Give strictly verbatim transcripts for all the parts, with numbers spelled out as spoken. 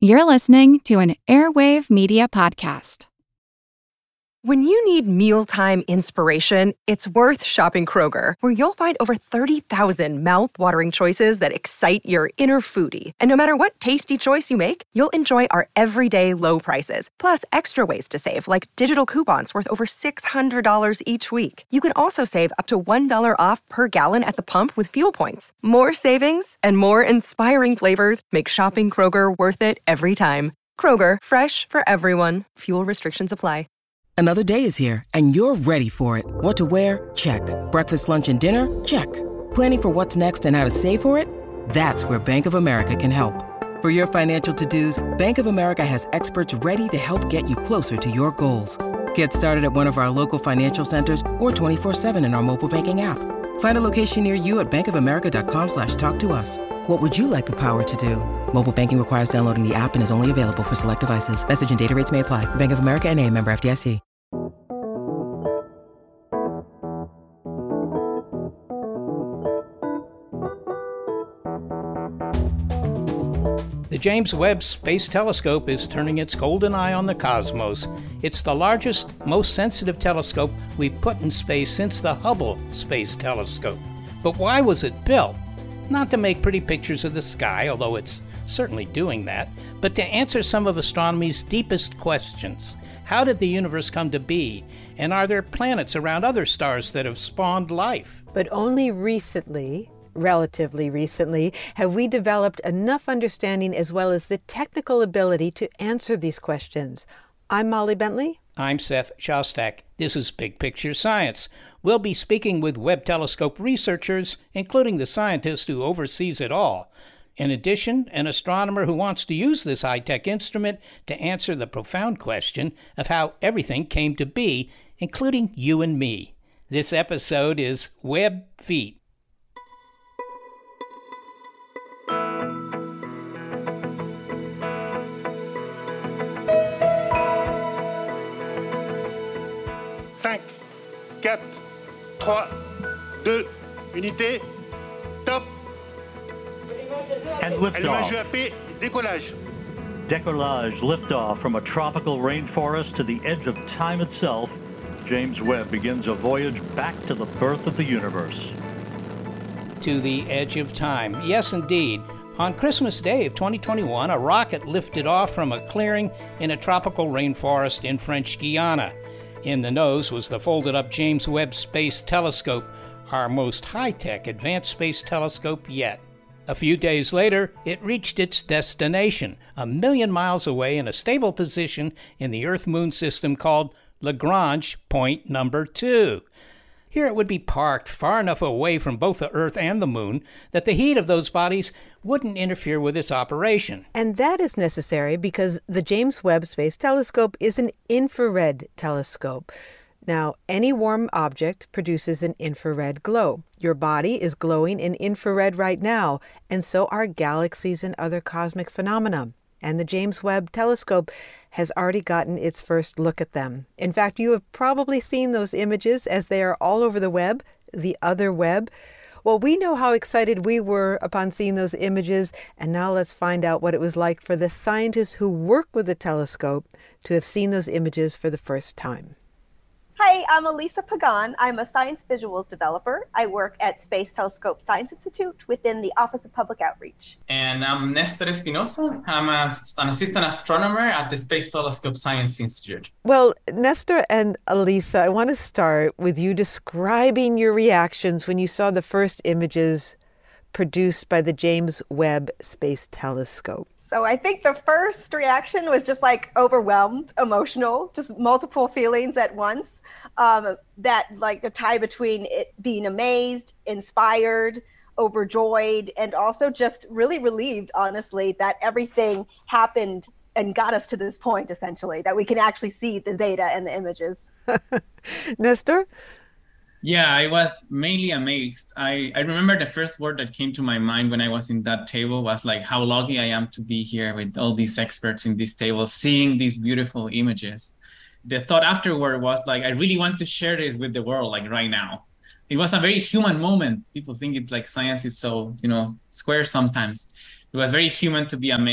You're listening to an Airwave Media Podcast. When you need mealtime inspiration, it's worth shopping Kroger, where you'll find over thirty thousand mouth-watering choices that excite your inner foodie. And no matter what tasty choice you make, you'll enjoy our everyday low prices, plus extra ways to save, like digital coupons worth over six hundred dollars each week. You can also save up to one dollar off per gallon at the pump with fuel points. More savings and more inspiring flavors make shopping Kroger worth it every time. Kroger, fresh for everyone. Fuel restrictions apply. Another day is here, and you're ready for it. What to wear? Check. Breakfast, lunch, and dinner? Check. Planning for what's next and how to save for it? That's where Bank of America can help. For your financial to-dos, Bank of America has experts ready to help get you closer to your goals. Get started at one of our local financial centers or twenty-four seven in our mobile banking app. Find a location near you at bankofamerica.com slash talk to us. What would you like the power to do? Mobile banking requires downloading the app and is only available for select devices. Message and data rates may apply. Bank of America N A, member F D I C. The James Webb Space Telescope is turning its golden eye on the cosmos. It's the largest, most sensitive telescope we've put in space since the Hubble Space Telescope. But why was it built? Not to make pretty pictures of the sky, although it's certainly doing that, but to answer some of astronomy's deepest questions. How did the universe come to be? And are there planets around other stars that have spawned life? But only recently, relatively recently, have we developed enough understanding as well as the technical ability to answer these questions. I'm Molly Bentley. I'm Seth Shostak. This is Big Picture Science. We'll be speaking with Webb Telescope researchers, including the scientist who oversees it all. In addition, an astronomer who wants to use this high-tech instrument to answer the profound question of how everything came to be, including you and me. This episode is Webb Feet. Cinq, quatre, trois, deux, unité, top. And liftoff. U A P, décollage. Décollage, liftoff from a tropical rainforest to the edge of time itself. James Webb begins a voyage back to the birth of the universe. To the edge of time. Yes, indeed. On Christmas Day of twenty twenty-one, a rocket lifted off from a clearing in a tropical rainforest in French Guiana. In the nose was the folded-up James Webb Space Telescope, our most high-tech advanced space telescope yet. A few days later, it reached its destination, a million miles away in a stable position in the Earth-Moon system called Lagrange Point Number Two. Here it would be parked far enough away from both the Earth and the Moon that the heat of those bodies wouldn't interfere with its operation. And that is necessary because the James Webb Space Telescope is an infrared telescope. Now, any warm object produces an infrared glow. Your body is glowing in infrared right now, and so are galaxies and other cosmic phenomena. And the James Webb Telescope has already gotten its first look at them. In fact, you have probably seen those images as they are all over the web, the other web. Well, we know how excited we were upon seeing those images, and now let's find out what it was like for the scientists who work with the telescope to have seen those images for the first time. Hi, I'm Elisa Pagan. I'm a science visuals developer. I work at Space Telescope Science Institute within the Office of Public Outreach. And I'm Nestor Espinosa. I'm a, an assistant astronomer at the Space Telescope Science Institute. Well, Nestor and Elisa, I want to start with you describing your reactions when you saw the first images produced by the James Webb Space Telescope. So I think the first reaction was just like overwhelmed, emotional, just multiple feelings at once. Um, that like the tie between it being amazed, inspired, overjoyed, and also just really relieved, honestly, that everything happened and got us to this point, essentially, that we can actually see the data and the images. Nestor? Yeah, I was mainly amazed. I, I remember the first word that came to my mind when I was in that table was like how lucky I am to be here with all these experts in this table, seeing these beautiful images. The thought afterward was like, I really want to share this with the world, like right now. It was a very human moment. People think it's like science is so, you know, square sometimes. It was very human to be amazed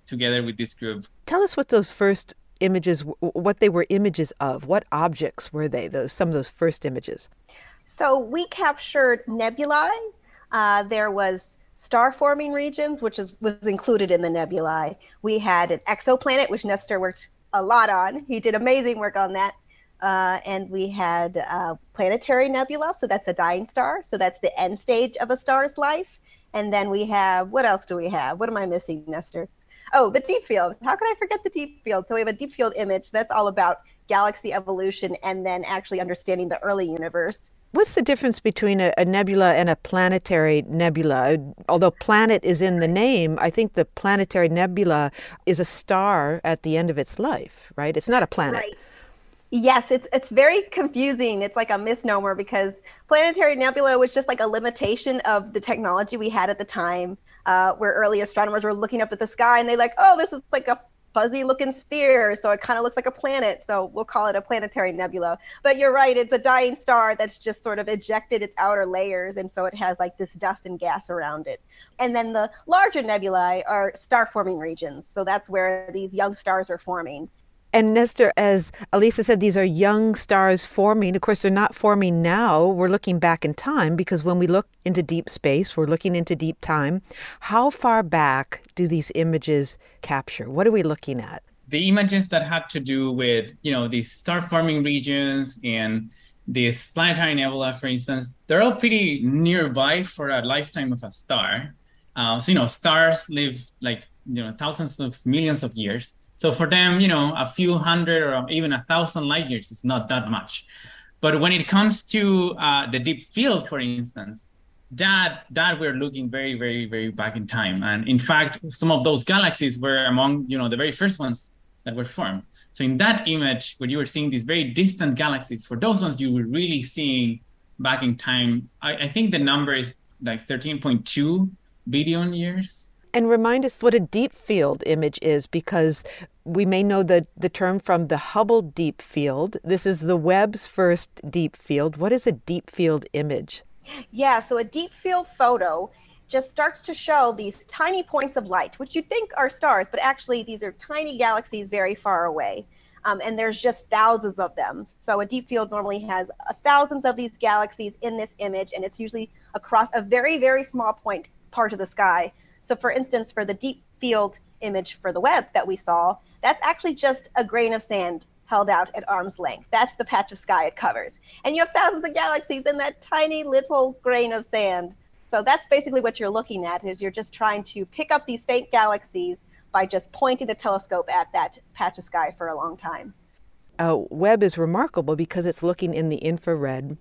together with this group. Tell us what those first images, what they were images of. What objects were they, those some of those first images? So we captured nebulae. Uh, there was star-forming regions, which is, was included in the nebulae. We had an exoplanet, which Nestor worked a lot on. He did amazing work on that. Uh, and we had uh, planetary nebula, so that's a dying star. So that's the end stage of a star's life. And then we have, what else do we have? What am I missing, Nestor? Oh, the deep field. How could I forget the deep field? So we have a deep field image. That's all about galaxy evolution and then actually understanding the early universe. What's the difference between a, a nebula and a planetary nebula? Although planet is in the name, I think the planetary nebula is a star at the end of its life, right? It's not a planet. Right. Yes, it's it's very confusing. It's like a misnomer because planetary nebula was just like a limitation of the technology we had at the time, uh, where early astronomers were looking up at the sky and they like, oh, this is like a fuzzy looking sphere, so it kind of looks like a planet, so we'll call it a planetary nebula. But you're right, it's a dying star that's just sort of ejected its outer layers, and so it has like this dust and gas around it. And then the larger nebulae are star-forming regions, so that's where these young stars are forming. And Nestor, as Elisa said, these are young stars forming. Of course, they're not forming now. We're looking back in time because when we look into deep space, we're looking into deep time. How far back do these images capture? What are we looking at? The images that had to do with, you know, these star-forming regions and this planetary nebula, for instance, they're all pretty nearby for a lifetime of a star. Uh, so, you know, stars live like, you know, thousands of millions of years. So for them, you know, a few hundred or even a thousand light years is not that much. But when it comes to uh, the deep field, for instance, that that we're looking very, very, very back in time. And in fact, some of those galaxies were among, you know, the very first ones that were formed. So in that image, where you were seeing these very distant galaxies, for those ones you were really seeing back in time, I, I think the number is like thirteen point two billion years. And remind us what a deep field image is, because we may know the, the term from the Hubble Deep Field. This is the Webb's first deep field. What is a deep field image? Yeah, so a deep field photo just starts to show these tiny points of light, which you think are stars, but actually these are tiny galaxies very far away. Um, and there's just thousands of them. So a deep field normally has uh, thousands of these galaxies in this image, and it's usually across a very, very small point part of the sky. So for instance, for the deep field image for the Webb that we saw, that's actually just a grain of sand held out at arm's length. That's the patch of sky it covers. And you have thousands of galaxies in that tiny little grain of sand. So that's basically what you're looking at, is you're just trying to pick up these faint galaxies by just pointing the telescope at that patch of sky for a long time. Uh, Webb is remarkable because it's looking in the infrared.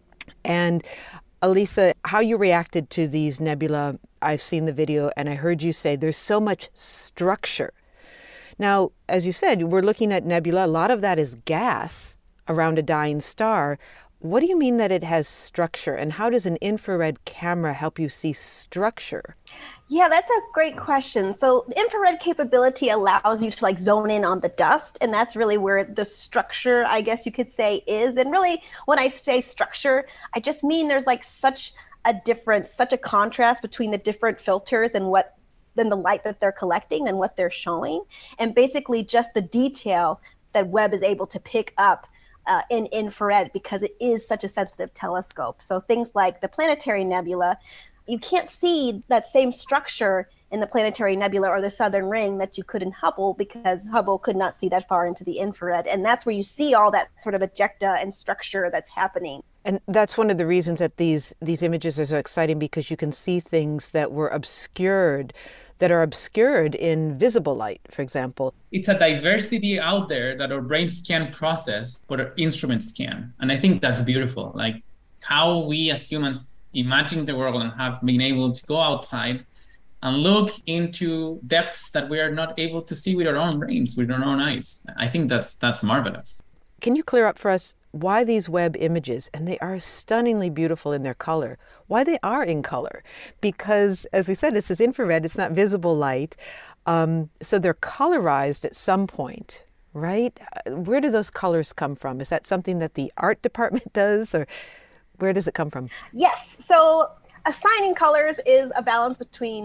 And Elisa, how you reacted to these nebula, I've seen the video and I heard you say there's so much structure. Now, as you said, we're looking at nebula. A lot of that is gas around a dying star. What do you mean that it has structure, and how does an infrared camera help you see structure? Yeah, that's a great question. So the infrared capability allows you to like zone in on the dust, and that's really where the structure, I guess you could say, is. And really, when I say structure, I just mean there's like such a difference, such a contrast between the different filters and what then the light that they're collecting and what they're showing, and basically just the detail that Webb is able to pick up Uh, in infrared because it is such a sensitive telescope. So things like the planetary nebula, you can't see that same structure in the planetary nebula or the southern ring that you could in Hubble, because Hubble could not see that far into the infrared. And that's where you see all that sort of ejecta and structure that's happening. And that's one of the reasons that these these images are so exciting, because you can see things that were obscured, that are obscured in visible light, for example. It's a diversity out there that our brains can't process, but our instruments can. And I think that's beautiful. Like how we as humans imagine the world and have been able to go outside and look into depths that we are not able to see with our own brains, with our own eyes. I think that's that's marvelous. Can you clear up for us why these Webb images, and they are stunningly beautiful in their color, why they are in color? Because, as we said, this is infrared, it's not visible light, um, so they're colorized at some point, right? Where do those colors come from? Is that something that the art department does, or where does it come from? Yes, so assigning colors is a balance between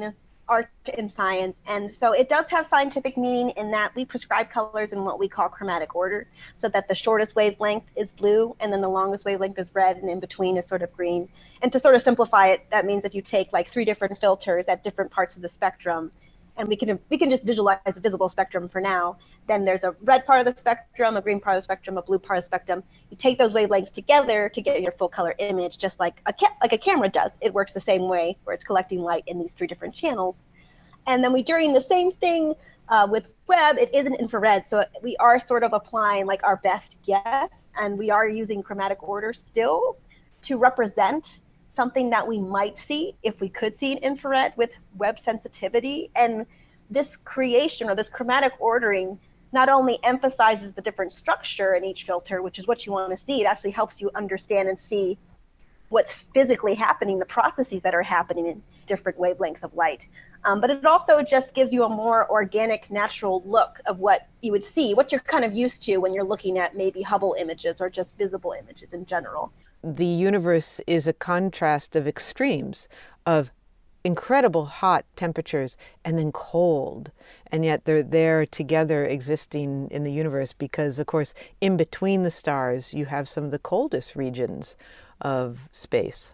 art and science. And so it does have scientific meaning in that we prescribe colors in what we call chromatic order, so that the shortest wavelength is blue, and then the longest wavelength is red, and in between is sort of green. And to sort of simplify it, that means if you take like three different filters at different parts of the spectrum, and we can we can just visualize a visible spectrum for now, then there's a red part of the spectrum, a green part of the spectrum, a blue part of the spectrum. You take those wavelengths together to get your full color image, just like a ca- like a camera does. It works the same way, where it's collecting light in these three different channels. And then we're doing the same thing uh, with Webb. It is an infrared, so we are sort of applying like our best guess, and we are using chromatic order still to represent something that we might see if we could see an infrared with Webb sensitivity. And this creation or this chromatic ordering not only emphasizes the different structure in each filter, which is what you want to see, it actually helps you understand and see what's physically happening, the processes that are happening in different wavelengths of light. Um, but it also just gives you a more organic, natural look of what you would see, what you're kind of used to when you're looking at maybe Hubble images or just visible images in general. The universe is a contrast of extremes, of incredible hot temperatures and then cold. And yet they're there together existing in the universe because, of course, in between the stars, you have some of the coldest regions of space.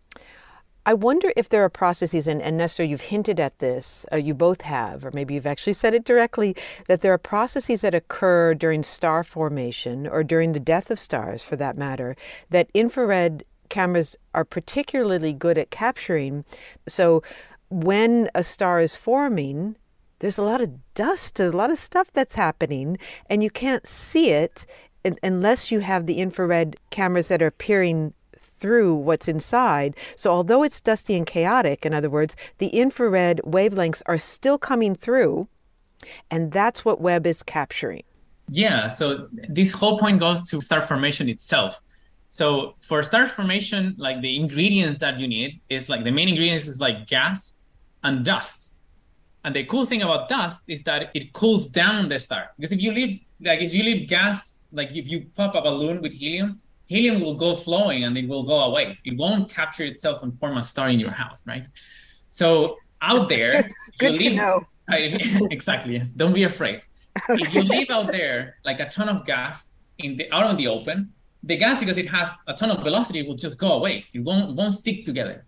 I wonder if there are processes, and, and Nestor, you've hinted at this, uh, you both have, or maybe you've actually said it directly, that there are processes that occur during star formation or during the death of stars, for that matter, that infrared cameras are particularly good at capturing. So when a star is forming, there's a lot of dust, a lot of stuff that's happening, and you can't see it unless you have the infrared cameras that are peering through what's inside. So although it's dusty and chaotic, in other words, the infrared wavelengths are still coming through, and that's what Webb is capturing. Yeah, so this whole point goes to star formation itself. So for star formation, like the ingredients that you need is like the main ingredients is like gas and dust. And the cool thing about dust is that it cools down the star. Because if you leave, like if you leave gas, like if you pop a balloon with helium, helium will go flowing and it will go away. It won't capture itself and form a star in your house, right? So out there, good you to leave, know. Right, exactly. Yes. Don't be afraid. Okay. If you leave out there like a ton of gas in the out in the open, the gas, because it has a ton of velocity, will just go away. It won't won't stick together.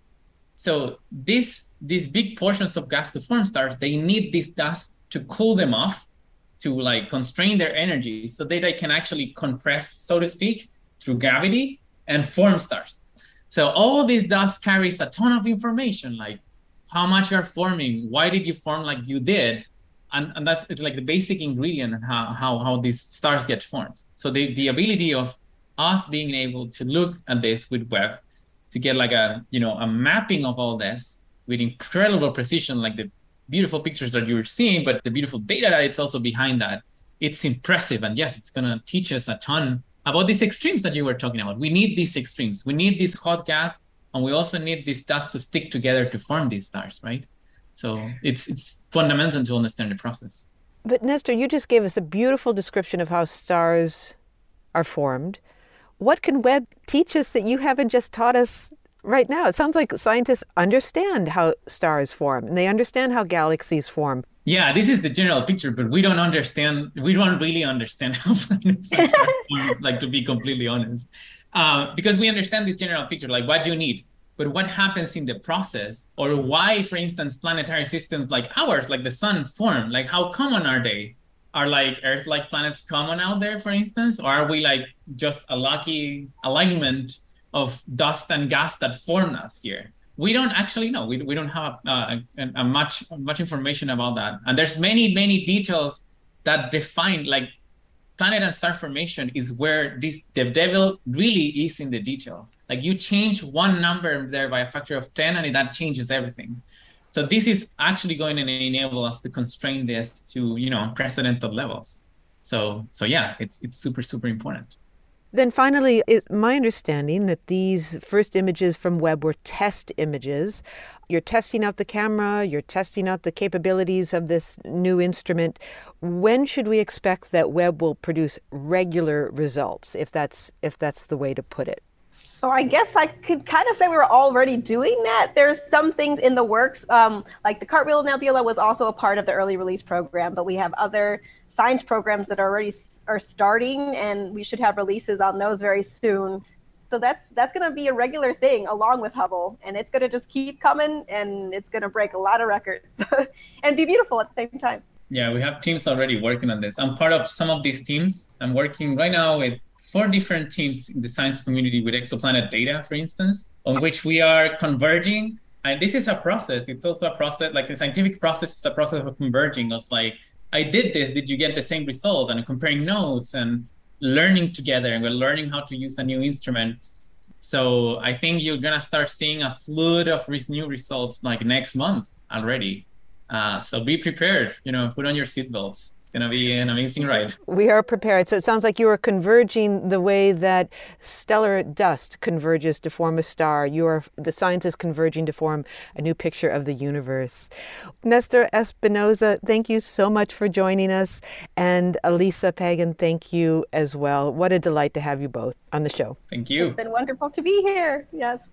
So this these big portions of gas to form stars, they need this dust to cool them off, to like constrain their energy so that they can actually compress, so to speak, through gravity and form stars. So all this dust carries a ton of information, like how much you're forming, why did you form like you did, and, and that's it's like the basic ingredient in how, how, how these stars get formed. So the, the ability of us being able to look at this with Webb, to get like a, you know, a mapping of all this with incredible precision, like the beautiful pictures that you're seeing, but the beautiful data that it's also behind that, it's impressive. And yes, it's gonna teach us a ton about these extremes that you were talking about. We need these extremes. We need this hot gas, and we also need this dust to stick together to form these stars, right? So it's it's fundamental to understand the process. But Nestor, you just gave us a beautiful description of how stars are formed. What can Webb teach us that you haven't just taught us right now? It sounds like scientists understand how stars form, and they understand how galaxies form. Yeah, this is the general picture, but we don't understand, we don't really understand how planets and stars form, like, to be completely honest. Uh, because we understand this general picture, like what do you need? But what happens in the process, or why, for instance, planetary systems like ours, like the sun, form? Like, how common are they? Are like Earth-like planets common out there, for instance? Or are we like just a lucky alignment of dust and gas that formed us here? We don't actually know. We, we don't have uh, a, a much much information about that. And there's many, many details that define, like, planet and star formation is where this the devil really is in the details. Like, you change one number there by a factor of ten and that changes everything. So this is actually going to enable us to constrain this to, you know, unprecedented levels. So so yeah, it's it's super, super important. Then finally, it's my understanding that these first images from Webb were test images. You're testing out the camera, you're testing out the capabilities of this new instrument. When should we expect that Webb will produce regular results, if that's if that's the way to put it? So I guess I could kind of say we were already doing that. There's some things in the works, um, like the Cartwheel Nebula was also a part of the early release program, but we have other science programs that are already are starting, and we should have releases on those very soon. So that's that's going to be a regular thing along with Hubble, and it's going to just keep coming, and it's going to break a lot of records and be beautiful at the same time. Yeah, we have teams already working on this. I'm part of some of these teams. I'm working right now with four different teams in the science community with exoplanet data, for instance, on which we are converging. And this is a process. It's also a process, like the scientific process is a process of converging. Of like, I did this, did you get the same result? And comparing notes and learning together, and we're learning how to use a new instrument. So I think you're gonna start seeing a flood of these new results like next month already. Uh, so be prepared, you know, put on your seatbelts. It's going to be an amazing ride. We are prepared. So it sounds like you are converging the way that stellar dust converges to form a star. You are the scientists converging to form a new picture of the universe. Nestor Espinosa, thank you so much for joining us. And Elisa Pagan, thank you as well. What a delight to have you both on the show. Thank you. It's been wonderful to be here. Yes.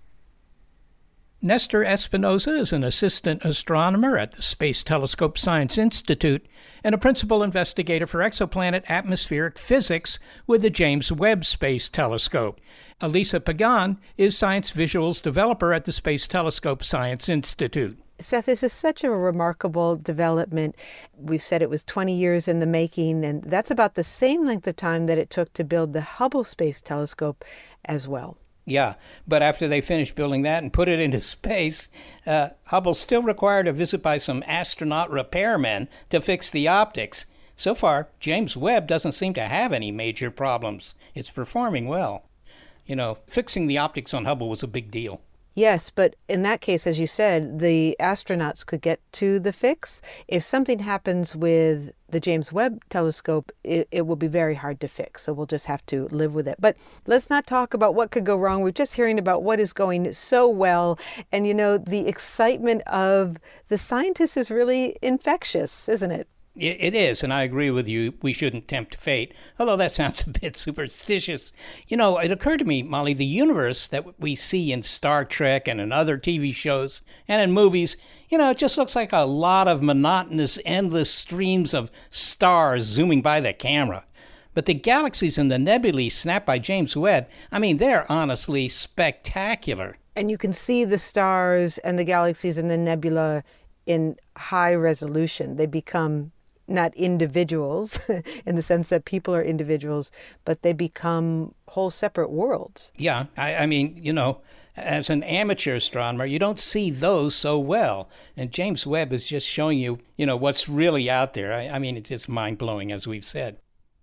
Nestor Espinosa is an assistant astronomer at the Space Telescope Science Institute and a principal investigator for exoplanet atmospheric physics with the James Webb Space Telescope. Elisa Pagan is science visuals developer at the Space Telescope Science Institute. Seth, this is such a remarkable development. We've said it was twenty years in the making, and that's about the same length of time that it took to build the Hubble Space Telescope as well. Yeah, but after they finished building that and put it into space, uh, Hubble still required a visit by some astronaut repairmen to fix the optics. So far, James Webb doesn't seem to have any major problems. It's performing well. You know, fixing the optics on Hubble was a big deal. Yes, but in that case, as you said, the astronauts could get to the fix. If something happens with the James Webb Telescope, it, it will be very hard to fix. So we'll just have to live with it. But let's not talk about what could go wrong. We're just hearing about what is going so well. And, you know, the excitement of the scientists is really infectious, isn't it? It is, and I agree with you. We shouldn't tempt fate, although that sounds a bit superstitious. You know, it occurred to me, Molly, the universe that we see in Star Trek and in other T V shows and in movies, you know, it just looks like a lot of monotonous, endless streams of stars zooming by the camera. But the galaxies and the nebulae snapped by James Webb, I mean, they're honestly spectacular. And you can see the stars and the galaxies and the nebula in high resolution. They become not individuals in the sense that people are individuals, but they become whole separate worlds. Yeah, I, I mean, you know, as an amateur astronomer, you don't see those so well. And James Webb is just showing you, you know, what's really out there. I, I mean, it's just mind-blowing, as we've said.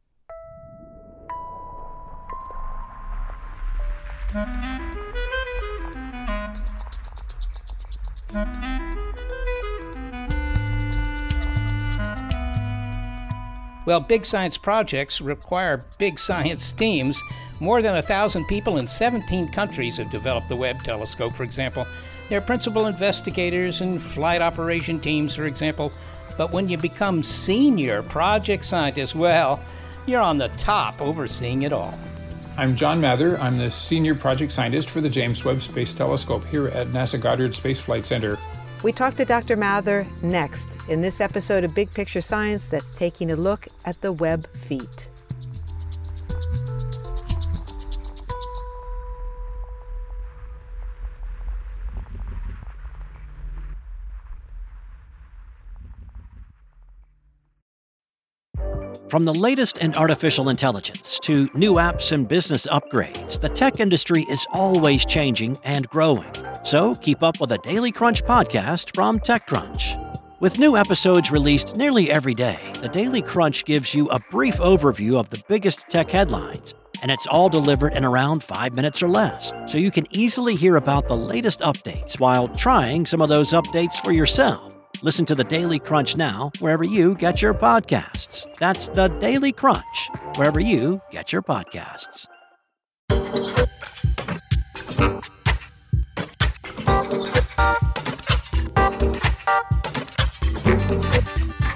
Well, big science projects require big science teams. More than a thousand people in seventeen countries have developed the Webb telescope, for example. They're principal investigators and flight operation teams, for example. But when you become senior project scientist, well, you're on the top overseeing it all. I'm John Mather. I'm the senior project scientist for the James Webb Space Telescope here at NASA Goddard Space Flight Center. We talk to Doctor Mather next in this episode of Big Picture Science that's taking a look at the Webb feat. From the latest in artificial intelligence to new apps and business upgrades, the tech industry is always changing and growing. So keep up with the Daily Crunch podcast from TechCrunch. With new episodes released nearly every day, the Daily Crunch gives you a brief overview of the biggest tech headlines, and it's all delivered in around five minutes or less, so you can easily hear about the latest updates while trying some of those updates for yourself. Listen to the Daily Crunch now, wherever you get your podcasts. That's the Daily Crunch, wherever you get your podcasts.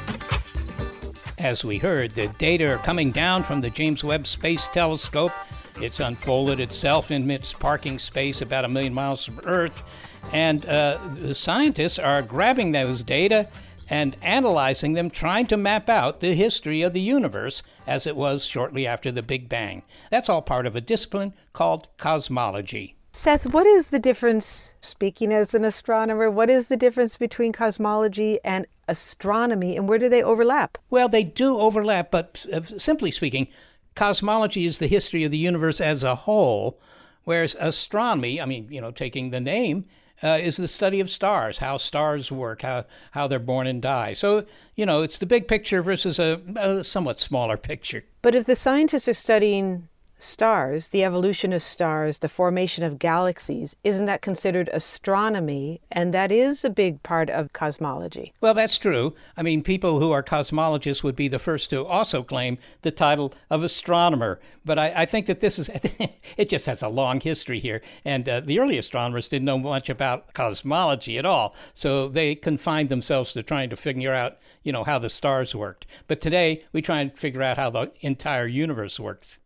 As we heard, the data are coming down from the James Webb Space Telescope. It's unfolded itself in its parking space about a million miles from Earth. And uh, the scientists are grabbing those data and analyzing them, trying to map out the history of the universe as it was shortly after the Big Bang. That's all part of a discipline called cosmology. Seth, what is the difference, speaking as an astronomer, what is the difference between cosmology and astronomy, and where do they overlap? Well, they do overlap, but uh, simply speaking, cosmology is the history of the universe as a whole, whereas astronomy, I mean, you know, taking the name, Uh, is the study of stars, how stars work, how, how they're born and die. So, you know, it's the big picture versus a, a somewhat smaller picture. But if the scientists are studying stars, the evolution of stars, the formation of galaxies, isn't that considered astronomy? And that is a big part of cosmology. Well, that's true. I mean, people who are cosmologists would be the first to also claim the title of astronomer. But I, I think that this is, it just has a long history here. And uh, the early astronomers didn't know much about cosmology at all. So they confined themselves to trying to figure out, you know, how the stars worked. But today we try and figure out how the entire universe works.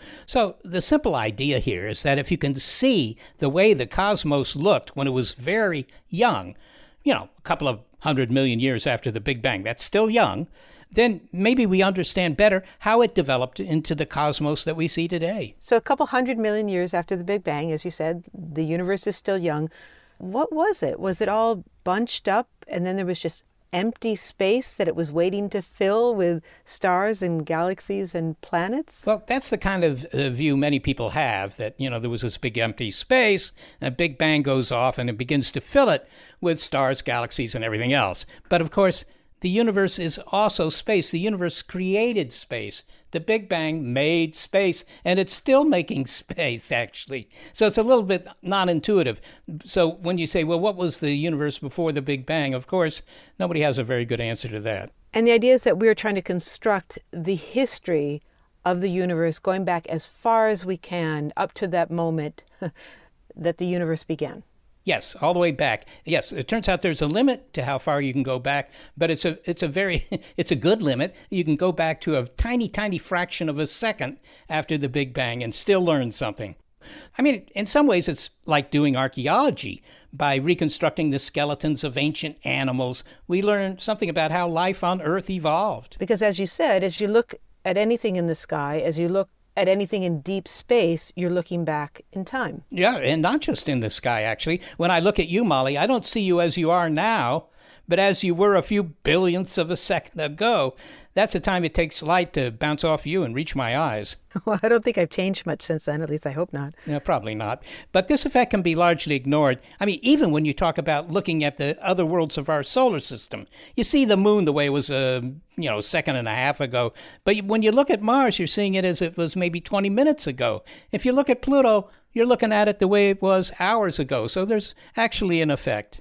So the simple idea here is that if you can see the way the cosmos looked when it was very young, you know, a couple of hundred million years after the Big Bang, that's still young, then maybe we understand better how it developed into the cosmos that we see today. So a couple hundred million years after the Big Bang, as you said, the universe is still young. What was it? Was it all bunched up and then there was just empty space that it was waiting to fill with stars and galaxies and planets? Well, that's the kind of uh, view many people have, that, you know, there was this big empty space, and a Big Bang goes off and it begins to fill it with stars, galaxies, and everything else. But of course, the universe is also space. The universe created space. The Big Bang made space, and it's still making space, actually. So it's a little bit non-intuitive. So when you say, well, what was the universe before the Big Bang? Of course, nobody has a very good answer to that. And the idea is that we're trying to construct the history of the universe going back as far as we can up to that moment that the universe began. Yes, all the way back. Yes, it turns out there's a limit to how far you can go back, but it's a it's a very it's a good limit. You can go back to a tiny, tiny fraction of a second after the Big Bang and still learn something. I mean, in some ways, it's like doing archaeology. By reconstructing the skeletons of ancient animals, we learn something about how life on Earth evolved. Because as you said, as you look at anything in the sky, as you look at anything in deep space, you're looking back in time. Yeah, and not just in the sky, actually. When I look at you, Molly, I don't see you as you are now, but as you were a few billionths of a second ago. That's the time it takes light to bounce off you and reach my eyes. Well, I don't think I've changed much since then, at least I hope not. Yeah, probably not. But this effect can be largely ignored. I mean, even when you talk about looking at the other worlds of our solar system, you see the moon the way it was a you know, second and a half ago. But when you look at Mars, you're seeing it as it was maybe twenty minutes ago. If you look at Pluto, you're looking at it the way it was hours ago. So there's actually an effect.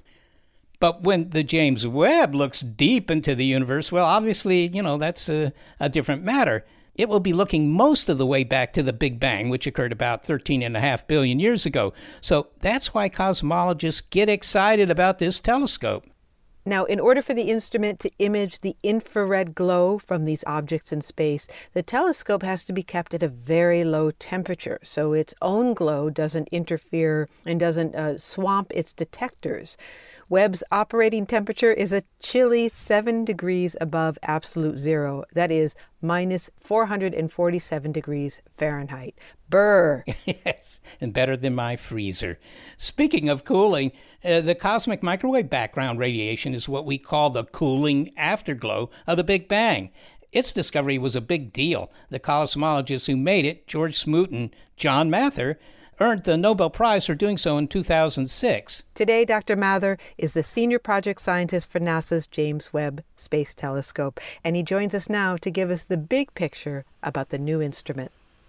But when the James Webb looks deep into the universe, well, obviously, you know, that's a, a different matter. It will be looking most of the way back to the Big Bang, which occurred about thirteen and a half billion years ago. So that's why cosmologists get excited about this telescope. Now, in order for the instrument to image the infrared glow from these objects in space, the telescope has to be kept at a very low temperature, so its own glow doesn't interfere and doesn't uh, swamp its detectors. Webb's operating temperature is a chilly seven degrees above absolute zero. That is minus four hundred forty-seven degrees Fahrenheit. Brr! Yes, and better than my freezer. Speaking of cooling, uh, the cosmic microwave background radiation is what we call the cooling afterglow of the Big Bang. Its discovery was a big deal. The cosmologists who made it, George Smoot and John Mather, earned the Nobel Prize for doing so in two thousand six. Today, Doctor Mather is the senior project scientist for NASA's James Webb Space Telescope, and he joins us now to give us the big picture about the new instrument.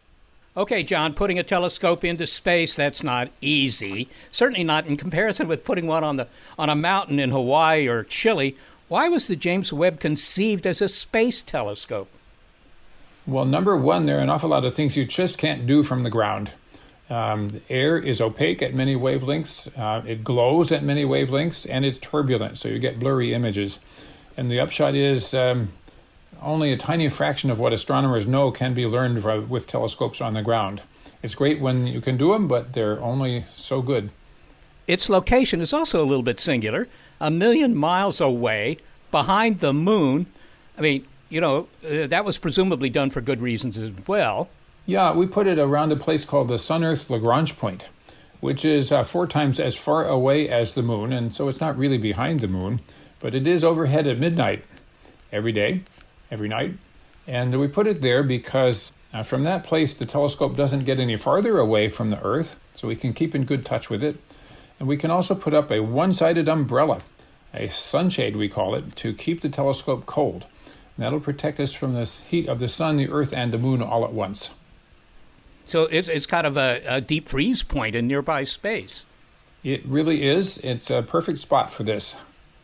Okay, John, putting a telescope into space, that's not easy. Certainly not in comparison with putting one on the on a mountain in Hawaii or Chile. Why was the James Webb conceived as a space telescope? Well, number one, there are an awful lot of things you just can't do from the ground. Um, the air is opaque at many wavelengths, uh, it glows at many wavelengths, and it's turbulent, so you get blurry images. And the upshot is um, only a tiny fraction of what astronomers know can be learned with telescopes on the ground. It's great when you can do them, but they're only so good. Its location is also a little bit singular, a million miles away, behind the moon. I mean, you know, uh, that was presumably done for good reasons as well. Yeah, we put it around a place called the Sun-Earth Lagrange point, which is uh, four times as far away as the moon, and so it's not really behind the moon, but it is overhead at midnight every day, every night. And we put it there because uh, from that place, the telescope doesn't get any farther away from the Earth, so we can keep in good touch with it. And we can also put up a one-sided umbrella, a sunshade we call it, to keep the telescope cold. And that'll protect us from the heat of the sun, the Earth, and the moon all at once. So it's, it's kind of a, a deep freeze point in nearby space. It really is. It's a perfect spot for this.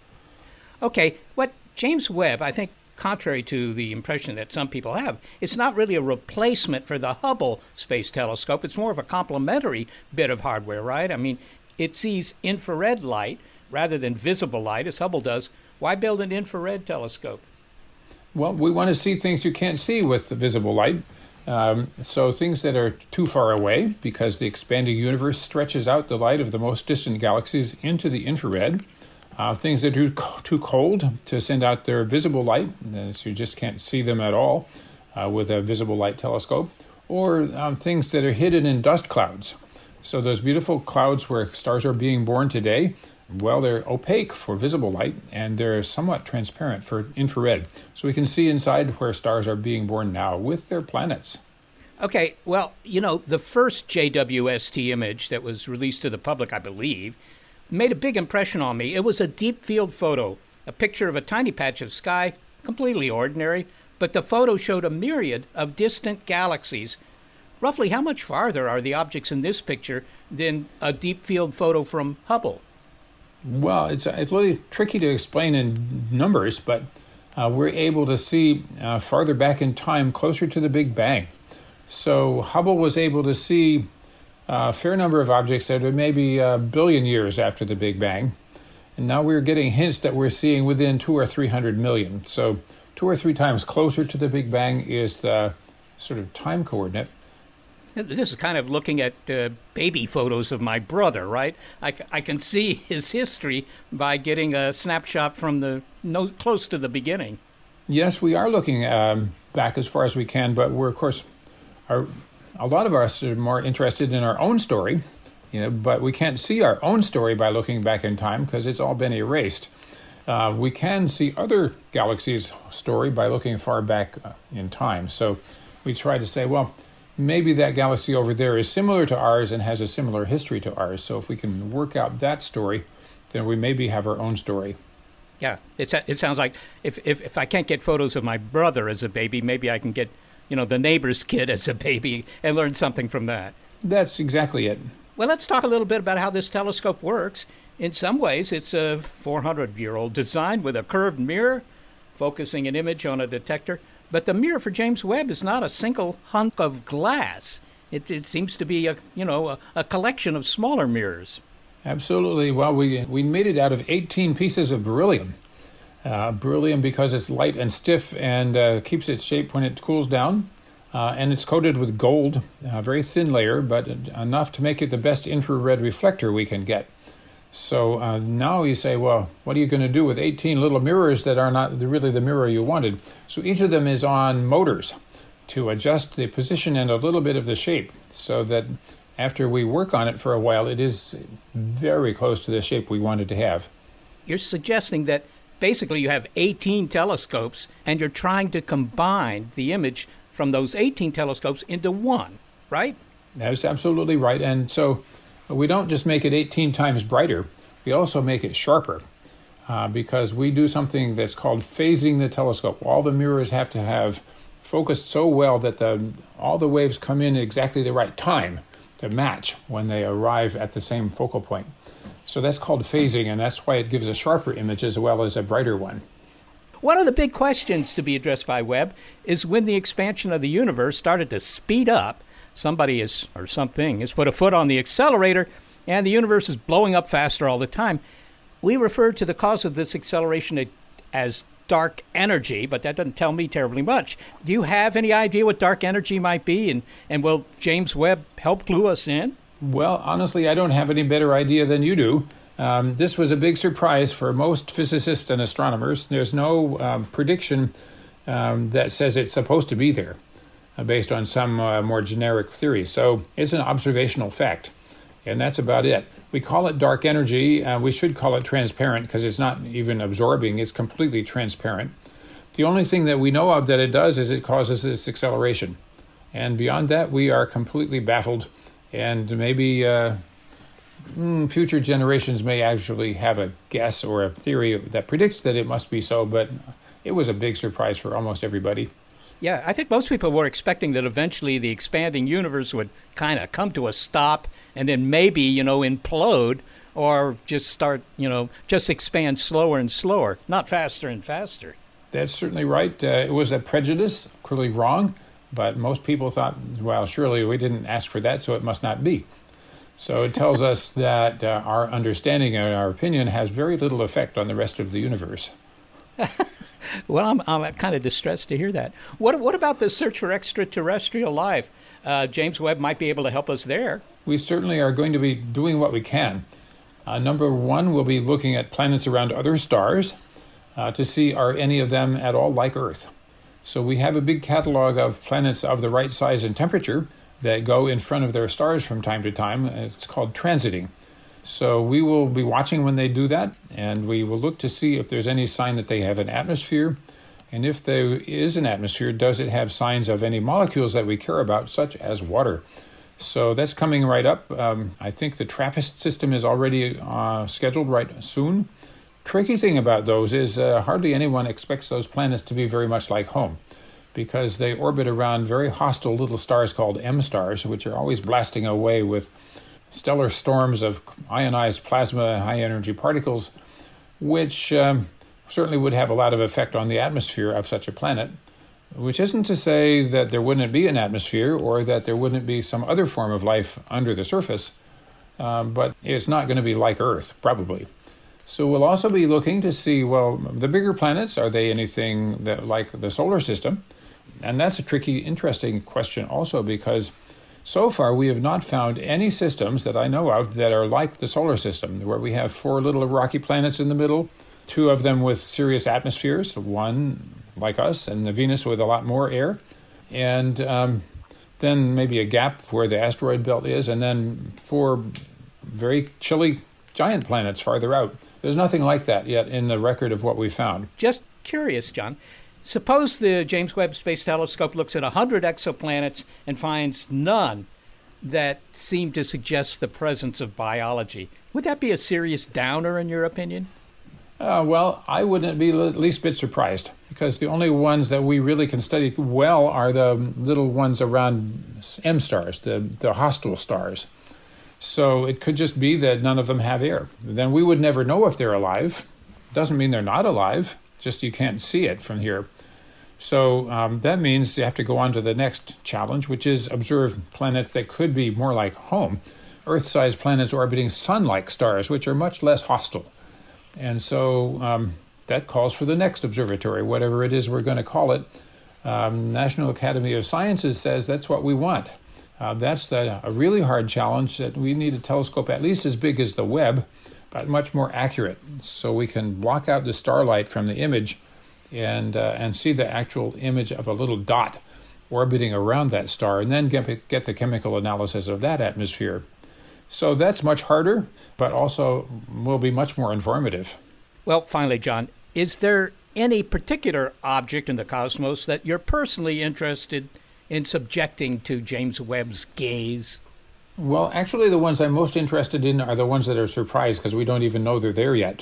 Okay, what James Webb, I think, contrary to the impression that some people have, it's not really a replacement for the Hubble Space Telescope. It's more of a complementary bit of hardware, right? I mean, it sees infrared light rather than visible light, as Hubble does. Why build an infrared telescope? Well, we want to see things you can't see with the visible light. Um, so things that are too far away, because the expanding universe stretches out the light of the most distant galaxies into the infrared. Uh, things that are too cold to send out their visible light, so you just can't see them at all uh, with a visible light telescope. Or um, things that are hidden in dust clouds. So those beautiful clouds where stars are being born today, well, they're opaque for visible light, and they're somewhat transparent for infrared. So we can see inside where stars are being born now with their planets. Okay, well, you know, the first J W S T image that was released to the public, I believe, made a big impression on me. It was a deep field photo, a picture of a tiny patch of sky, completely ordinary, but the photo showed a myriad of distant galaxies. Roughly how much farther are the objects in this picture than a deep field photo from Hubble? Well, it's, it's really tricky to explain in numbers, but uh, we're able to see uh, farther back in time, closer to the Big Bang. So Hubble was able to see a fair number of objects that are maybe a billion years after the Big Bang. And now we're getting hints that we're seeing within two or three hundred million. So two or three times closer to the Big Bang is the sort of time coordinate. This is kind of looking at uh, baby photos of my brother, right? I, I can see his history by getting a snapshot from the no, close to the beginning. Yes, we are looking um, back as far as we can, but we're, of course, our, a lot of us are more interested in our own story, you know, but we can't see our own story by looking back in time because it's all been erased. Uh, we can see other galaxies' story by looking far back in time. So we try to say, well, maybe that galaxy over there is similar to ours and has a similar history to ours. So if we can work out that story, then we maybe have our own story. Yeah, it's, it sounds like if, if, if I can't get photos of my brother as a baby, maybe I can get, you know, the neighbor's kid as a baby and learn something from that. That's exactly it. Well, let's talk a little bit about how this telescope works. In some ways, it's a four hundred year old design with a curved mirror, focusing an image on a detector. But the mirror for James Webb is not a single hunk of glass. It, it seems to be a, you know, a, a collection of smaller mirrors. Absolutely. Well, we we made it out of eighteen pieces of beryllium. Uh, beryllium because it's light and stiff and uh, keeps its shape when it cools down. Uh, and it's coated with gold, a very thin layer, but enough to make it the best infrared reflector we can get. So uh, now you say, well, what are you going to do with eighteen little mirrors that are not really the mirror you wanted? So each of them is on motors to adjust the position and a little bit of the shape so that after we work on it for a while, it is very close to the shape we wanted to have. You're suggesting that basically you have eighteen telescopes and you're trying to combine the image from those eighteen telescopes into one, right? That is absolutely right. And so we don't just make it eighteen times brighter, we also make it sharper uh, because we do something that's called phasing the telescope. All the mirrors have to have focused so well that the all the waves come in at exactly the right time to match when they arrive at the same focal point. So that's called phasing, and that's why it gives a sharper image as well as a brighter one. One of the big questions to be addressed by Webb is when the expansion of the universe started to speed up, somebody is, or something, has put a foot on the accelerator, and the universe is blowing up faster all the time. We refer to the cause of this acceleration as dark energy, but that doesn't tell me terribly much. Do you have any idea what dark energy might be, and, and will James Webb help clue us in? Well, honestly, I don't have any better idea than you do. Um, this was a big surprise for most physicists and astronomers. There's no um, prediction um, that says it's supposed to be there, uh, based on some uh, more generic theory. So it's an observational fact, and that's about it. We call it dark energy. Uh, we should call it transparent because it's not even absorbing. It's completely transparent. The only thing that we know of that it does is it causes this acceleration. And beyond that, we are completely baffled. And maybe uh, mm, future generations may actually have a guess or a theory that predicts that it must be so, but it was a big surprise for almost everybody. Yeah, I think most people were expecting that eventually the expanding universe would kind of come to a stop and then maybe, you know, implode or just start, you know, just expand slower and slower, not faster and faster. That's certainly right. Uh, it was a prejudice, clearly wrong. But most people thought, well, surely we didn't ask for that, so it must not be. So it tells us that uh, our understanding and our opinion has very little effect on the rest of the universe. Well, I'm I'm kind of distressed to hear that. What what about the search for extraterrestrial life? Uh, James Webb might be able to help us there. We certainly are going to be doing what we can. Uh, number one, we'll be looking at planets around other stars uh, to see are any of them at all like Earth. So we have a big catalog of planets of the right size and temperature that go in front of their stars from time to time. It's called transiting. So we will be watching when they do that, and we will look to see if there's any sign that they have an atmosphere. And if there is an atmosphere, does it have signs of any molecules that we care about, such as water? So that's coming right up. Um, I think the TRAPPIST system is already uh, scheduled right soon. Tricky thing about those is uh, hardly anyone expects those planets to be very much like home, because they orbit around very hostile little stars called M stars, which are always blasting away with stellar storms of ionized plasma high-energy particles, which um, certainly would have a lot of effect on the atmosphere of such a planet, which isn't to say that there wouldn't be an atmosphere or that there wouldn't be some other form of life under the surface, um, but it's not going to be like Earth, probably. So we'll also be looking to see, well, the bigger planets, are they anything that like the solar system? And that's a tricky, interesting question also, because so far we have not found any systems that I know of that are like the solar system, where we have four little rocky planets in the middle, two of them with serious atmospheres, one like us, and the Venus with a lot more air, and um, then maybe a gap where the asteroid belt is, and then four very chilly giant planets farther out. There's nothing like that yet in the record of what we found. Just curious, John. Suppose the James Webb Space Telescope looks at one hundred exoplanets and finds none that seem to suggest the presence of biology. Would that be a serious downer, in your opinion? Uh, well, I wouldn't be the least bit surprised, because the only ones that we really can study well are the little ones around M stars, the, the hostile stars. So it could just be that none of them have air. Then we would never know if they're alive. Doesn't mean they're not alive, just you can't see it from here. So um, that means you have to go on to the next challenge, which is observe planets that could be more like home, Earth-sized planets orbiting sun-like stars, which are much less hostile. And so um, that calls for the next observatory, whatever it is we're going to call it. Um, National Academy of Sciences says that's what we want. Uh, that's the, a really hard challenge, that we need a telescope at least as big as the Webb, but much more accurate, so we can block out the starlight from the image and uh, and see the actual image of a little dot orbiting around that star, and then get, get the chemical analysis of that atmosphere. So that's much harder, but also will be much more informative. Well, finally, John, is there any particular object in the cosmos that you're personally interested in subjecting to James Webb's gaze? Well, actually, the ones I'm most interested in are the ones that are surprised, because we don't even know they're there yet.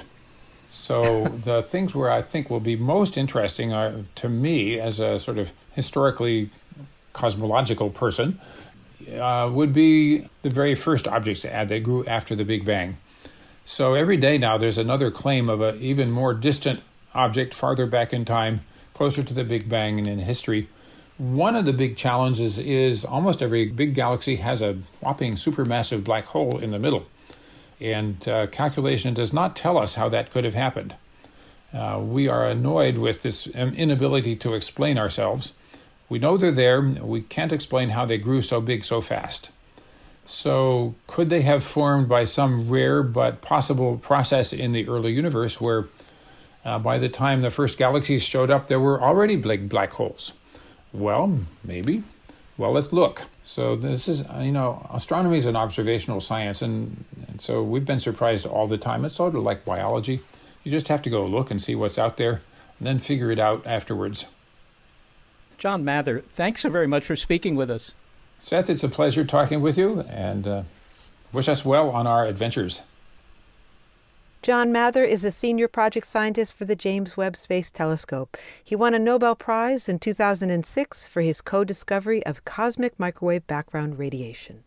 So the things where I think will be most interesting are, to me, as a sort of historically cosmological person, uh, would be the very first objects that grew after the Big Bang. So every day now there's another claim of an even more distant object farther back in time, closer to the Big Bang and in history. One of the big challenges is almost every big galaxy has a whopping supermassive black hole in the middle. And uh, calculation does not tell us how that could have happened. Uh, we are annoyed with this um, inability to explain ourselves. We know they're there. We can't explain how they grew so big so fast. So could they have formed by some rare but possible process in the early universe where uh, by the time the first galaxies showed up, there were already big black holes? Well, maybe. Well, let's look. So this is, you know, astronomy is an observational science, and, and so we've been surprised all the time. It's sort of like biology. You just have to go look and see what's out there, and then figure it out afterwards. John Mather, thanks so very much for speaking with us. Seth, it's a pleasure talking with you, and uh, wish us well on our adventures. John Mather is a senior project scientist for the James Webb Space Telescope. He won a Nobel Prize in two thousand six for his co-discovery of cosmic microwave background radiation.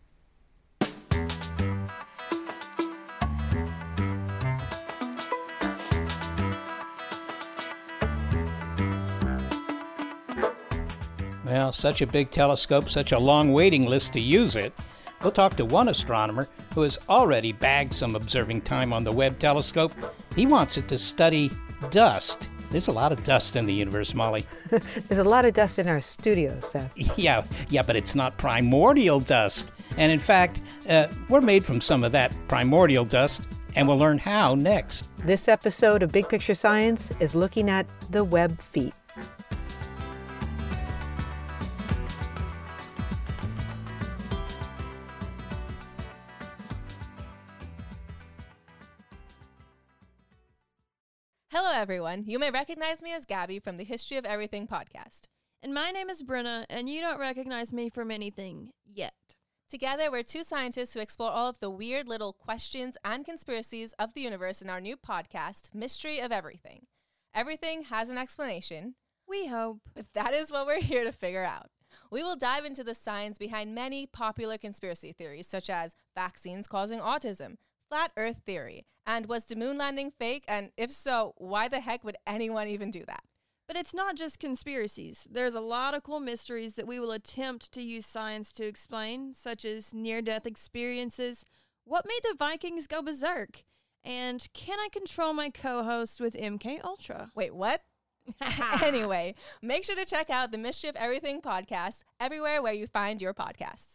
Well, such a big telescope, such a long waiting list to use it. We'll talk to one astronomer who has already bagged some observing time on the Webb telescope. He wants it to study dust. There's a lot of dust in the universe, Molly. There's a lot of dust in our studio, Seth. Yeah, yeah, but it's not primordial dust. And in fact, uh, we're made from some of that primordial dust, and we'll learn how next. This episode of Big Picture Science is looking at the Webb feat. Hello, everyone. You may recognize me as Gabby from the History of Everything podcast. And my name is Brenna, and you don't recognize me from anything yet. Together, we're two scientists who explore all of the weird little questions and conspiracies of the universe in our new podcast, Mystery of Everything. Everything has an explanation. We hope. But that is what we're here to figure out. We will dive into the science behind many popular conspiracy theories, such as vaccines causing autism, flat Earth theory, and was the moon landing fake? And if so, why the heck would anyone even do that? But it's not just conspiracies. There's a lot of cool mysteries that we will attempt to use science to explain, such as near-death experiences, what made the Vikings go berserk, and can I control my co-host with M K Ultra? Wait, what? Anyway, make sure to check out the Mystery of Everything podcast everywhere where you find your podcasts.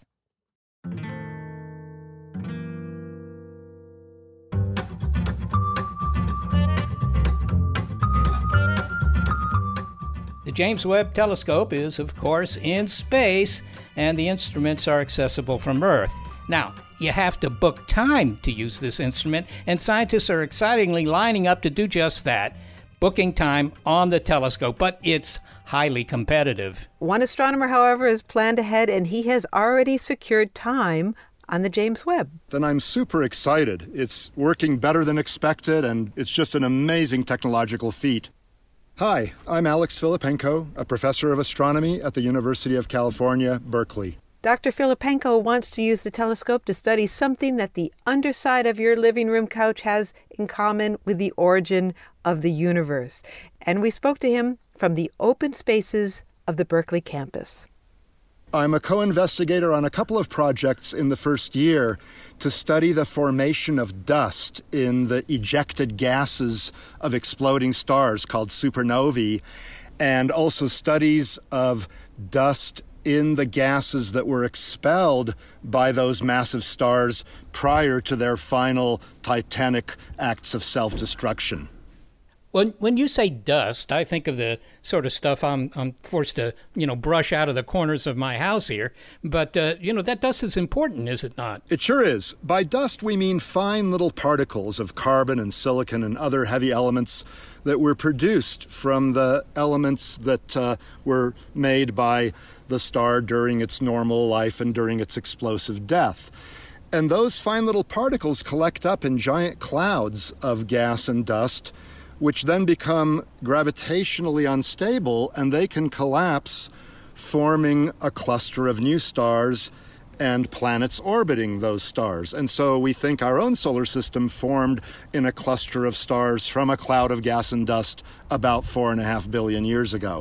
The James Webb Telescope is, of course, in space, and the instruments are accessible from Earth. Now, you have to book time to use this instrument, and scientists are excitingly lining up to do just that, booking time on the telescope, but it's highly competitive. One astronomer, however, has planned ahead, and he has already secured time on the James Webb. Then I'm super excited. It's working better than expected, and it's just an amazing technological feat. Hi, I'm Alex Filipenko, a professor of astronomy at the University of California, Berkeley. Doctor Filipenko wants to use the telescope to study something that the underside of your living room couch has in common with the origin of the universe. And we spoke to him from the open spaces of the Berkeley campus. I'm a co-investigator on a couple of projects in the first year to study the formation of dust in the ejected gases of exploding stars called supernovae, and also studies of dust in the gases that were expelled by those massive stars prior to their final titanic acts of self-destruction. When when you say dust, I think of the sort of stuff I'm I'm forced to, you know, brush out of the corners of my house here. But, uh, you know, that dust is important, is it not? It sure is. By dust, we mean fine little particles of carbon and silicon and other heavy elements that were produced from the elements that uh, were made by the star during its normal life and during its explosive death. And those fine little particles collect up in giant clouds of gas and dust, which then become gravitationally unstable, and they can collapse, forming a cluster of new stars and planets orbiting those stars. And so we think our own solar system formed in a cluster of stars from a cloud of gas and dust about four and a half billion years ago.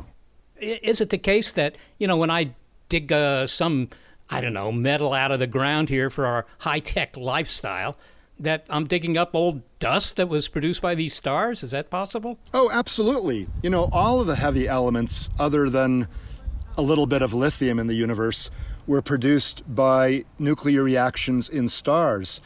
Is it the case that, you know, when I dig uh, some, I don't know, metal out of the ground here for our high-tech lifestyle, that I'm digging up old dust that was produced by these stars? Is that possible? Oh, absolutely. You know, all of the heavy elements, other than a little bit of lithium in the universe, were produced by nuclear reactions in stars.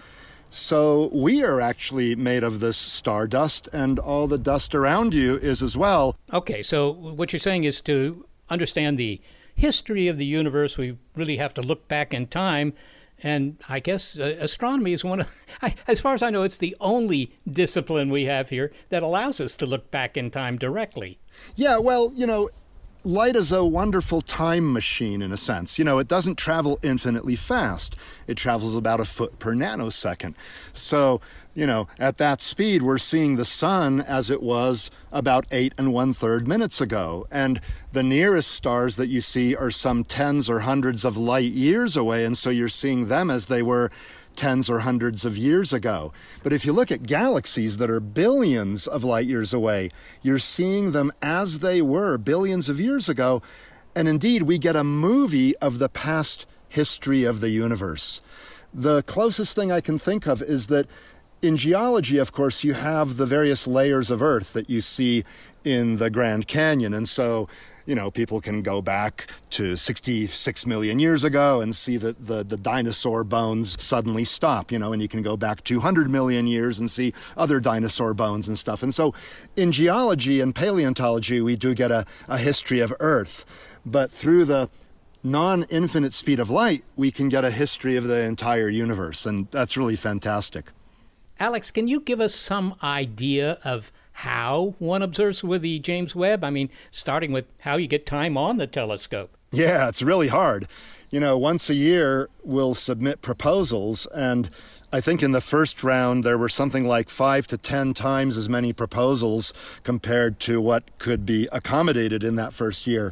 So we are actually made of this stardust, and all the dust around you is as well. Okay, so what you're saying is to understand the history of the universe, we really have to look back in time. And I guess uh, astronomy is one of, I, as far as I know, it's the only discipline we have here that allows us to look back in time directly. Yeah, well, you know, light is a wonderful time machine in a sense. You know, it doesn't travel infinitely fast. It travels about a foot per nanosecond. So, you know, at that speed, we're seeing the sun as it was about eight and one third minutes ago. And the nearest stars that you see are some tens or hundreds of light years away. And so you're seeing them as they were tens or hundreds of years ago. But if you look at galaxies that are billions of light years away, you're seeing them as they were billions of years ago. And indeed, we get a movie of the past history of the universe. The closest thing I can think of is that in geology, of course, you have the various layers of Earth that you see in the Grand Canyon. And so, you know, people can go back to sixty-six million years ago and see that the, the dinosaur bones suddenly stop, you know, and you can go back two hundred million years and see other dinosaur bones and stuff. And so in geology and paleontology, we do get a, a history of Earth. But through the non-infinite speed of light, we can get a history of the entire universe. And that's really fantastic. Alex, can you give us some idea of how one observes with the James Webb? I mean, starting with how you get time on the telescope. Yeah, it's really hard. You know, once a year, we'll submit proposals, and I think in the first round, there were something like five to ten times as many proposals compared to what could be accommodated in that first year.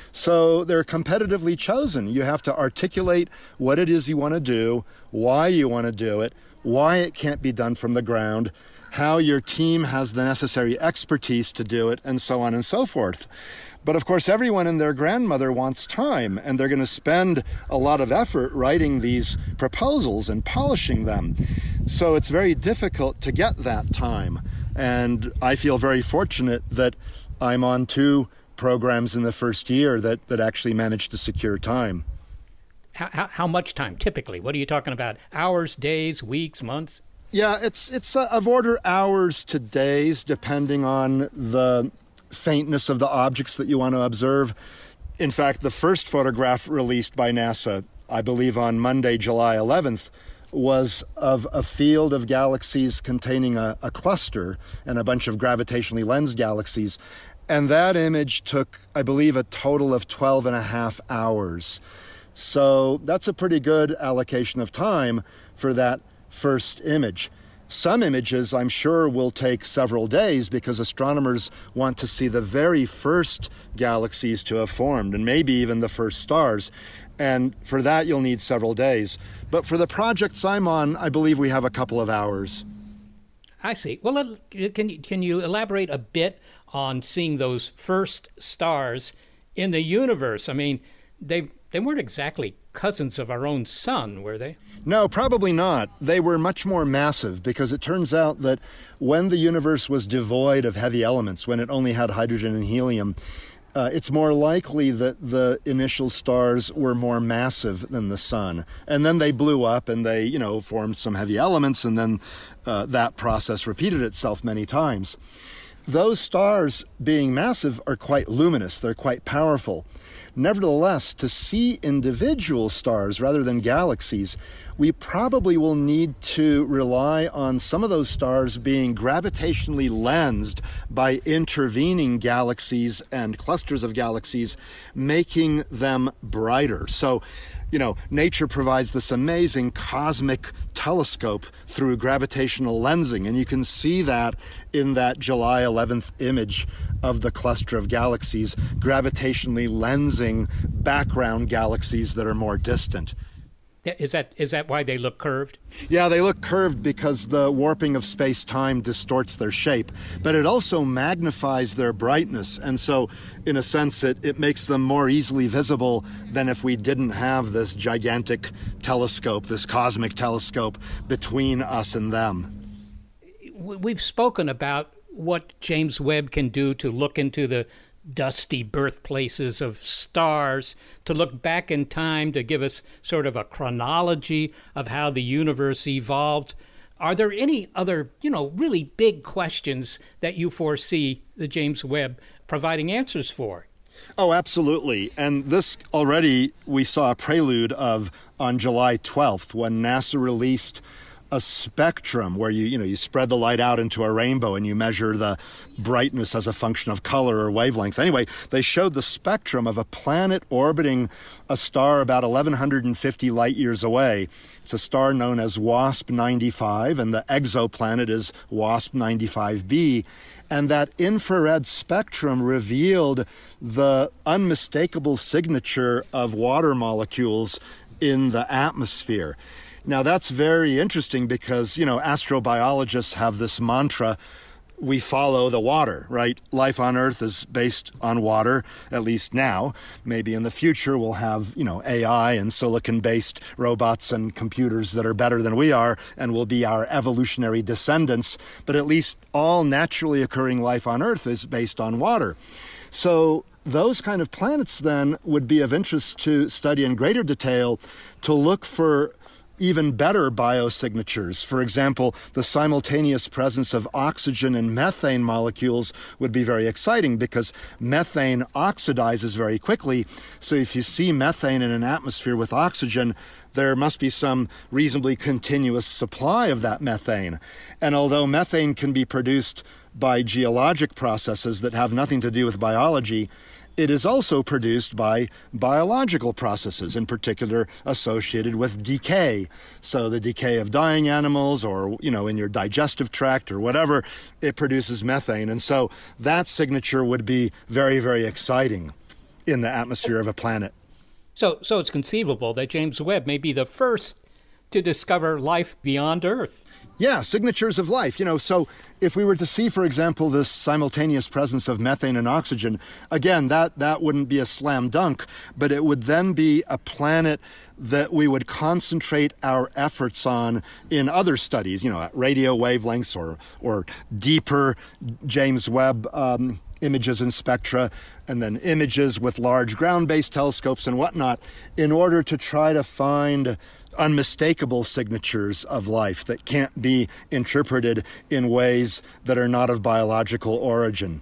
So they're competitively chosen. You have to articulate what it is you want to do, why you want to do it, why it can't be done from the ground, how your team has the necessary expertise to do it, and so on and so forth. But of course, everyone and their grandmother wants time, and they're going to spend a lot of effort writing these proposals and polishing them. So it's very difficult to get that time. And I feel very fortunate that I'm on two programs in the first year that, that actually managed to secure time. How, how, how much time, typically? What are you talking about? Hours, days, weeks, months? Yeah, it's it's uh, of order hours to days, depending on the faintness of the objects that you want to observe. In fact, the first photograph released by NASA, I believe on Monday, July eleventh, was of a field of galaxies containing a, a cluster and a bunch of gravitationally lensed galaxies. And that image took, I believe, a total of twelve and a half hours. So that's a pretty good allocation of time for that first image. Some images, I'm sure, will take several days because astronomers want to see the very first galaxies to have formed, and maybe even the first stars. And for that, you'll need several days. But for the projects I'm on, I believe we have a couple of hours. I see. Well, can you, can you elaborate a bit on seeing those first stars in the universe? I mean, they they weren't exactly cousins of our own sun, were they? No, probably not. They were much more massive because it turns out that when the universe was devoid of heavy elements, when it only had hydrogen and helium, uh, it's more likely that the initial stars were more massive than the sun. And then they blew up and they, you know, formed some heavy elements, and then uh, that process repeated itself many times. Those stars, being massive, are quite luminous. They're quite powerful. Nevertheless, to see individual stars rather than galaxies, we probably will need to rely on some of those stars being gravitationally lensed by intervening galaxies and clusters of galaxies, making them brighter. So, you know, nature provides this amazing cosmic telescope through gravitational lensing, and you can see that in that July eleventh image of the cluster of galaxies, gravitationally lensing background galaxies that are more distant. Is that is that why they look curved? Yeah, they look curved because the warping of space-time distorts their shape, but it also magnifies their brightness, and so in a sense it, it makes them more easily visible than if we didn't have this gigantic telescope, this cosmic telescope between us and them. We've spoken about what James Webb can do to look into the dusty birthplaces of stars, to look back in time to give us sort of a chronology of how the universe evolved. Are there any other, you know, really big questions that you foresee the James Webb providing answers for? Oh, absolutely. And this already we saw a prelude of on July twelfth when NASA released a spectrum where you, you know, you spread the light out into a rainbow and you measure the brightness as a function of color or wavelength. Anyway, they showed the spectrum of a planet orbiting a star about eleven fifty light years away. It's a star known as WASP ninety-five, and the exoplanet is WASP ninety-five b. And that infrared spectrum revealed the unmistakable signature of water molecules in the atmosphere. Now, that's very interesting because, you know, astrobiologists have this mantra, we follow the water, right? Life on Earth is based on water, at least now. Maybe in the future we'll have, you know, A I and silicon-based robots and computers that are better than we are and will be our evolutionary descendants. But at least all naturally occurring life on Earth is based on water. So those kind of planets then would be of interest to study in greater detail to look for even better biosignatures. For example, the simultaneous presence of oxygen and methane molecules would be very exciting because methane oxidizes very quickly. So if you see methane in an atmosphere with oxygen, there must be some reasonably continuous supply of that methane. And although methane can be produced by geologic processes that have nothing to do with biology, it is also produced by biological processes, in particular associated with decay. So the decay of dying animals or, you know, in your digestive tract or whatever, it produces methane. And so that signature would be very, very exciting in the atmosphere of a planet. So, so it's conceivable that James Webb may be the first to discover life beyond Earth. Yeah, signatures of life. You know, so if we were to see, for example, this simultaneous presence of methane and oxygen, again, that, that wouldn't be a slam dunk, but it would then be a planet that we would concentrate our efforts on in other studies, you know, at radio wavelengths or, or deeper James Webb um, images and spectra, and then images with large ground-based telescopes and whatnot, in order to try to find unmistakable signatures of life that can't be interpreted in ways that are not of biological origin.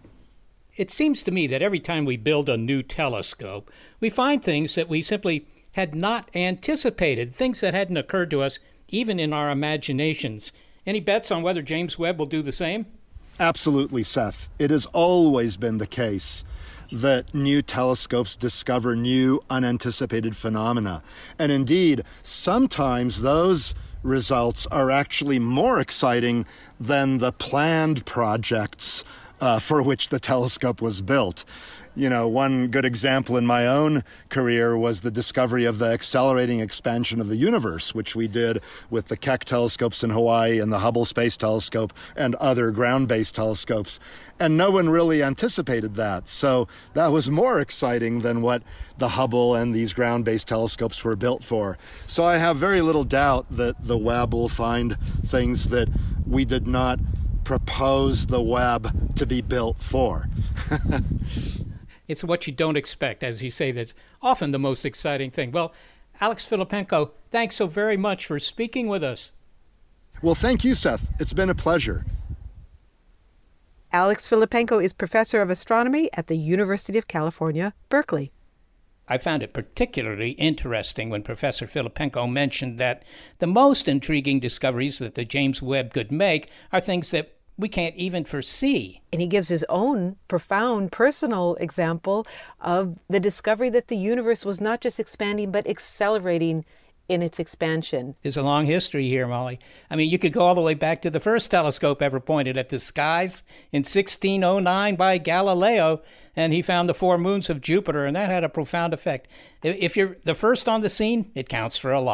It seems to me that every time we build a new telescope, we find things that we simply had not anticipated, things that hadn't occurred to us even in our imaginations. Any bets on whether James Webb will do the same? Absolutely, Seth. It has always been the case that new telescopes discover new unanticipated phenomena. And indeed, sometimes those results are actually more exciting than the planned projects uh, for which the telescope was built. You know, one good example in my own career was the discovery of the accelerating expansion of the universe, which we did with the Keck telescopes in Hawaii and the Hubble Space Telescope and other ground-based telescopes. And no one really anticipated that. So that was more exciting than what the Hubble and these ground-based telescopes were built for. So I have very little doubt that the Webb will find things that we did not propose the Webb to be built for. It's what you don't expect, as you say, that's often the most exciting thing. Well, Alex Filippenko, thanks so very much for speaking with us. Well, thank you, Seth. It's been a pleasure. Alex Filippenko is professor of astronomy at the University of California, Berkeley. I found it particularly interesting when Professor Filippenko mentioned that the most intriguing discoveries that the James Webb could make are things that we can't even foresee. And he gives his own profound personal example of the discovery that the universe was not just expanding, but accelerating in its expansion. There's a long history here, Molly. I mean, you could go all the way back to the first telescope ever pointed at the skies in sixteen oh nine by Galileo, and he found the four moons of Jupiter, and that had a profound effect. If you're the first on the scene, it counts for a lot.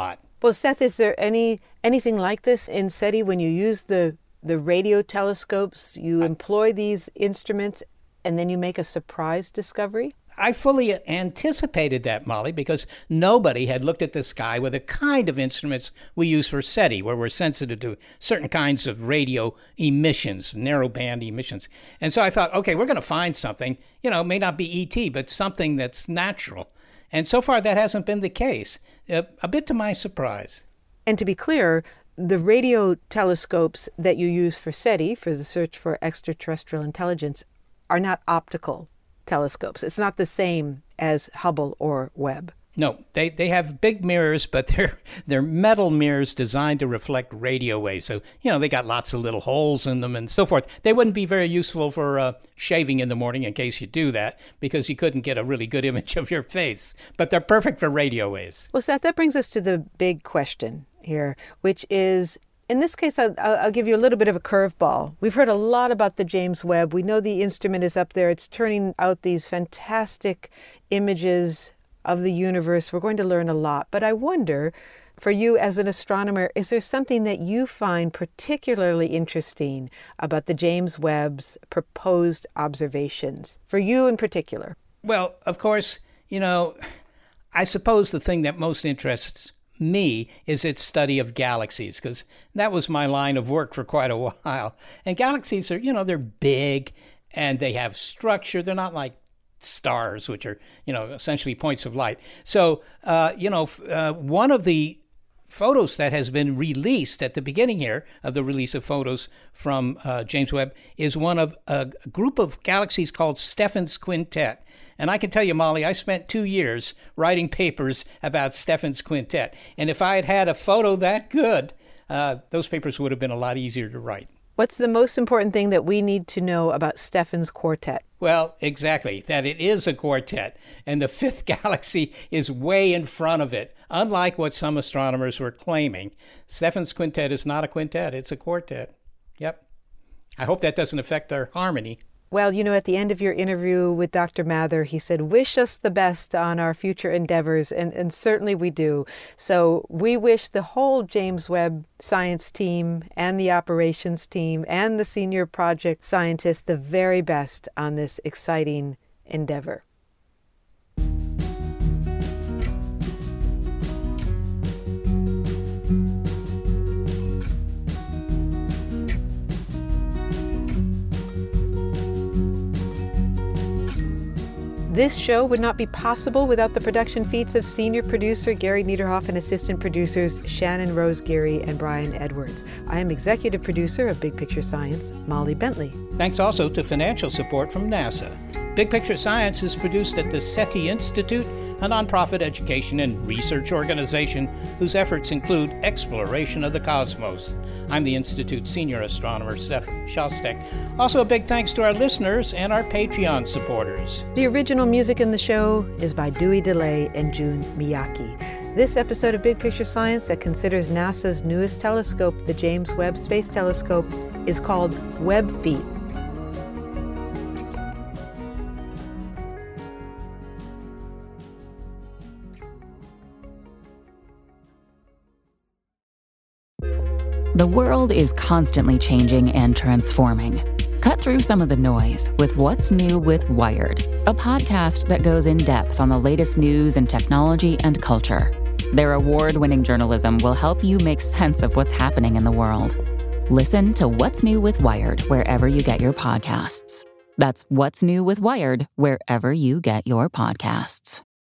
Well, Seth, is there any anything like this in SETI when you use the, the radio telescopes, you employ these instruments, and then you make a surprise discovery? I fully anticipated that, Molly, because nobody had looked at the sky with the kind of instruments we use for SETI, where we're sensitive to certain kinds of radio emissions, narrowband emissions. And so I thought, okay, we're going to find something, you know, it may not be E T, but something that's natural. And so far, that hasn't been the case, uh, a bit to my surprise. And to be clear, the radio telescopes that you use for SETI, for the search for extraterrestrial intelligence, are not optical telescopes. It's not the same as Hubble or Webb. No, they, they have big mirrors, but they're they're metal mirrors designed to reflect radio waves. So, you know, they got lots of little holes in them and so forth. They wouldn't be very useful for uh, shaving in the morning in case you do that, because you couldn't get a really good image of your face. But they're perfect for radio waves. Well, Seth, that brings us to the big question here, which is, in this case, I'll, I'll give you a little bit of a curveball. We've heard a lot about the James Webb. We know the instrument is up there. It's turning out these fantastic images of the universe. We're going to learn a lot. But I wonder, for you as an astronomer, is there something that you find particularly interesting about the James Webb's proposed observations? For you in particular. Well, of course, you know, I suppose the thing that most interests me is its study of galaxies, because that was my line of work for quite a while. And galaxies are, you know, they're big and they have structure. They're not like stars, which are, you know, essentially points of light. So, uh, you know, uh, one of the photos that has been released at the beginning here of the release of photos from uh, James Webb is one of a group of galaxies called Stephan's Quintet. And I can tell you, Molly, I spent two years writing papers about Stephan's Quintet. And if I had had a photo that good, uh, those papers would have been a lot easier to write. What's the most important thing that we need to know about Stephan's Quartet? Well, exactly, that it is a quartet. And the fifth galaxy is way in front of it, unlike what some astronomers were claiming. Stephan's Quintet is not a quintet, it's a quartet. Yep. I hope that doesn't affect our harmony. Well, you know, at the end of your interview with Doctor Mather, he said, wish us the best on our future endeavors, and, and certainly we do. So we wish the whole James Webb science team and the operations team and the senior project scientists the very best on this exciting endeavor. This show would not be possible without the production feats of senior producer Gary Niederhoff and assistant producers Shannon Rose Geary and Brian Edwards. I am executive producer of Big Picture Science, Molly Bentley. Thanks also to financial support from NASA. Big Picture Science is produced at the SETI Institute, a nonprofit education and research organization whose efforts include exploration of the cosmos. I'm the Institute's senior astronomer, Seth Shostak. Also, a big thanks to our listeners and our Patreon supporters. The original music in the show is by Dewey DeLay and Jun Miyake. This episode of Big Picture Science that considers NASA's newest telescope, the James Webb Space Telescope, is called Webb Feet. The world is constantly changing and transforming. Cut through some of the noise with What's New with Wired, a podcast that goes in depth on the latest news in technology and culture. Their award-winning journalism will help you make sense of what's happening in the world. Listen to What's New with Wired wherever you get your podcasts. That's What's New with Wired wherever you get your podcasts.